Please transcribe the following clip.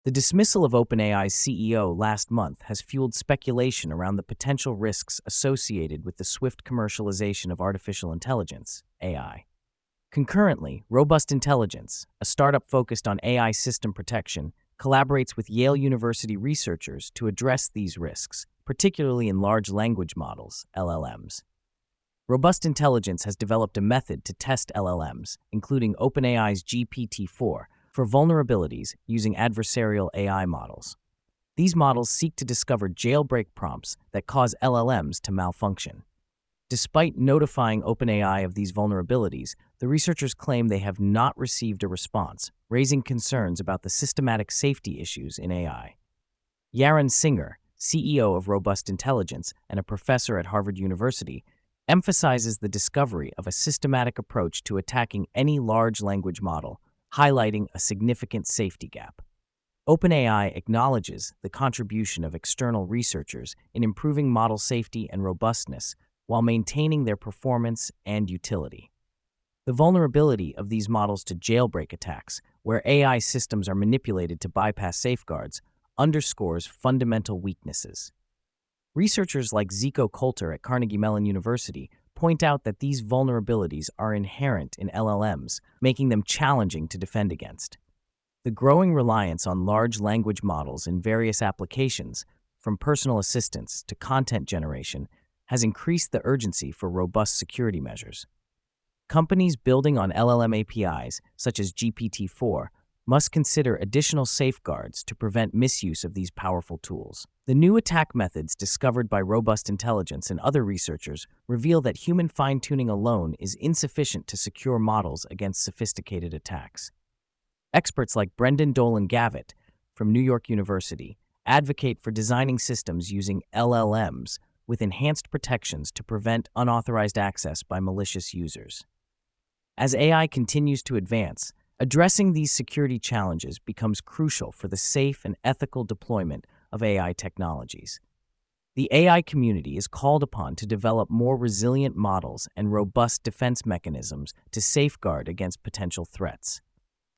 The dismissal of OpenAI's CEO last month has fueled speculation around the potential risks associated with the swift commercialization of artificial intelligence, AI. Concurrently, Robust Intelligence, a startup focused on AI system protection, collaborates with Yale University researchers to address these risks, particularly in large language models, LLMs. Robust Intelligence has developed a method to test LLMs, including OpenAI's GPT-4, for vulnerabilities using adversarial AI models. These models seek to discover jailbreak prompts that cause LLMs to malfunction. Despite notifying OpenAI of these vulnerabilities, the researchers claim they have not received a response, raising concerns about the systematic safety issues in AI. Yaron Singer, CEO of Robust Intelligence and a professor at Harvard University, emphasizes the discovery of a systematic approach to attacking any large language model, highlighting a significant safety gap. OpenAI acknowledges the contribution of external researchers in improving model safety and robustness while maintaining their performance and utility. The vulnerability of these models to jailbreak attacks, where AI systems are manipulated to bypass safeguards, underscores fundamental weaknesses. Researchers like Zico Coulter at Carnegie Mellon University point out that these vulnerabilities are inherent in LLMs, making them challenging to defend against. The growing reliance on large language models in various applications, from personal assistance to content generation, has increased the urgency for robust security measures. Companies building on LLM APIs, such as GPT-4, must consider additional safeguards to prevent misuse of these powerful tools. The new attack methods discovered by Robust Intelligence and other researchers reveal that human fine-tuning alone is insufficient to secure models against sophisticated attacks. Experts like Brendan Dolan Gavitt from New York University advocate for designing systems using LLMs with enhanced protections to prevent unauthorized access by malicious users. As AI continues to advance, addressing these security challenges becomes crucial for the safe and ethical deployment of AI technologies. The AI community is called upon to develop more resilient models and robust defense mechanisms to safeguard against potential threats.